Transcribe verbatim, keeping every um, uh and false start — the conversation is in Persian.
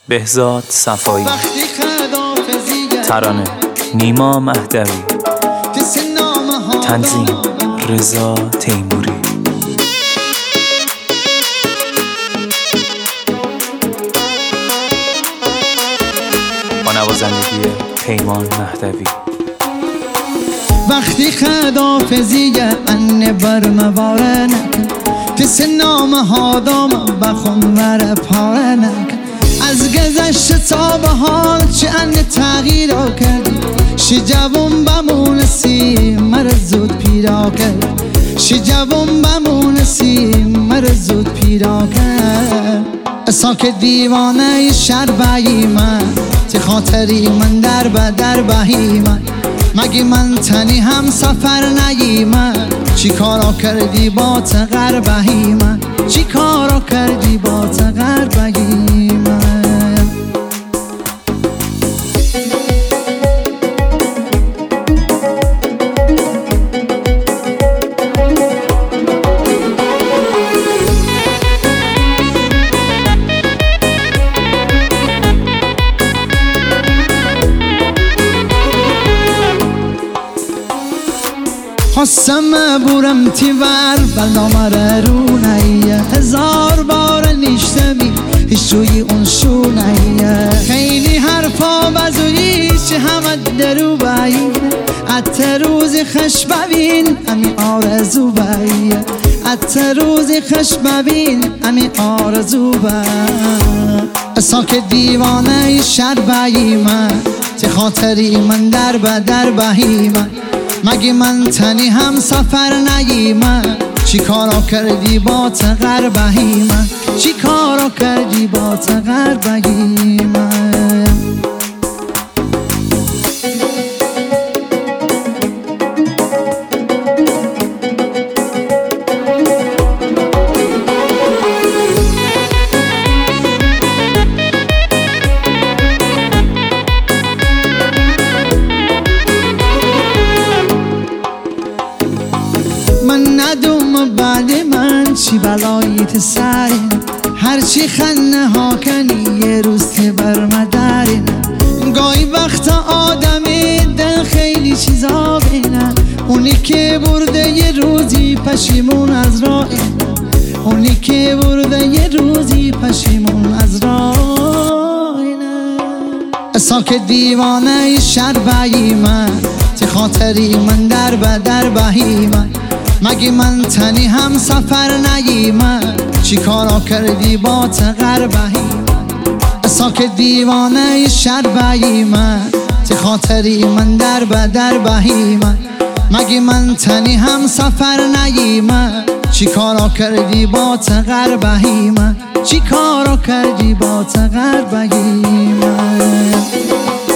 بهزاد صفایی. ترانه نیما مهدوی. تنظیم رضا تیموری. با نوازندگی پیمان مهدوی. وقتی خدافزی ان برمواره نکن کس نامه ها دام بخون مره پاره نکن از گذشت تا به حال چه ان تغییر کردی شی جوون بمونسی مر زود پیدا کرد شی جوون بمونسی مر زود پیدا کرد ساک دیوانه شر بایی من تی خاطری من در بدر بهی من مگی من تنی هم سفر نگی من چی کارا کردی با تغر بهی من چی کارا کردی با تغر بهی من خواستم بورم تیور بلا مره رونیه هزار بار نیشتمی هیچ روی اون شونیه خیلی حرفا بزویی چه همه درو باییه حتی روزی خش ببین امی آرزو باییه حتی روزی خش ببین امی آرزو باییه ساک دیوانه شر بایی من تی خاطری من در بدر بهی من مگی من تنی هم سفر نگی من چی کارا کردی با تغر بهی من چی کارا کردی با تغر بهی من من ندوم بعد من چی بلایت سرین هرچی خنه ها کنی یه روز که برمدارین گاهی وقت آدمی دل خیلی چیزا بینن اونی که برده یه روزی پشیمون از راه اونی که برده یه روزی پشیمون از راه ساک دیوانه شر بایی من تی خاطری من در بدر بهی من مگی من تنی هم سفر نگی من چی کارا کردی با تغر بهی من ساک دیوانه شر بایی من تی خاطری من در بدر بهی من مگی من تنی هم سفر نگی من چی کارا کردی با تغر بهی من چی کارا کردی با تغر بهی من